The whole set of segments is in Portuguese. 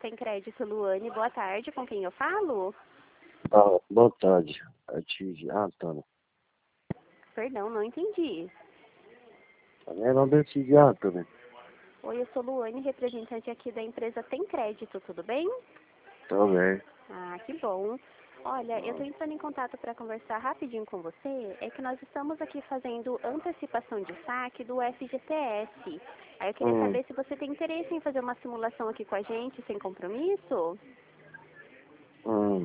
Tem Crédito, Luane. Boa tarde. Com quem eu falo? Ah, boa tarde. Antônio. Perdão, não entendi. Meu nome é Antônio. Oi, eu sou Luane, representante aqui da empresa Tem Crédito, tudo bem? Tô bem. Ah, que bom. Olha, eu estou entrando em contato para conversar rapidinho com você. É que nós estamos aqui fazendo antecipação de saque do FGTS. Aí eu queria Hum, saber se você tem interesse em fazer uma simulação aqui com a gente, sem compromisso. hum.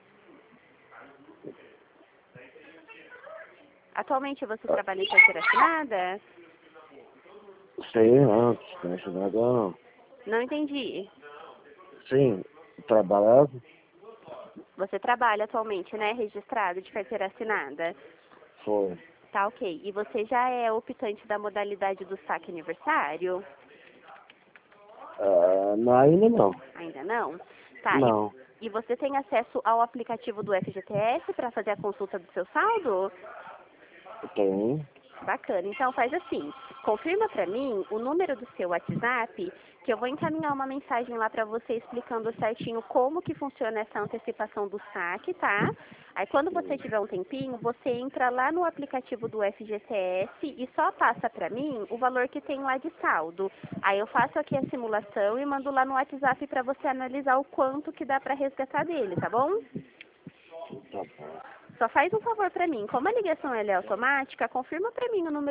Atualmente você trabalha em carteira assinada? Sim, não acho nada não. Não entendi. Sim, trabalhava? Você trabalha atualmente, né, registrado de carteira assinada? Foi. Tá, ok. E você já é optante da modalidade do saque aniversário? Não, ainda não. Ainda não? Tá, Não. e você tem acesso ao aplicativo do FGTS para fazer a consulta do seu saldo? Tem. Bacana. Então faz assim, confirma para mim o número do seu WhatsApp, que eu vou encaminhar uma mensagem lá para você explicando certinho como que funciona essa antecipação do saque, tá? Aí quando você tiver um tempinho, você entra lá no aplicativo do FGTS e só passa para mim o valor que tem lá de saldo. Aí eu faço aqui a simulação e mando lá no WhatsApp para você analisar o quanto que dá para resgatar dele, tá bom? Tá bom. Só faz um favor para mim, como a ligação ela é automática, confirma para mim o número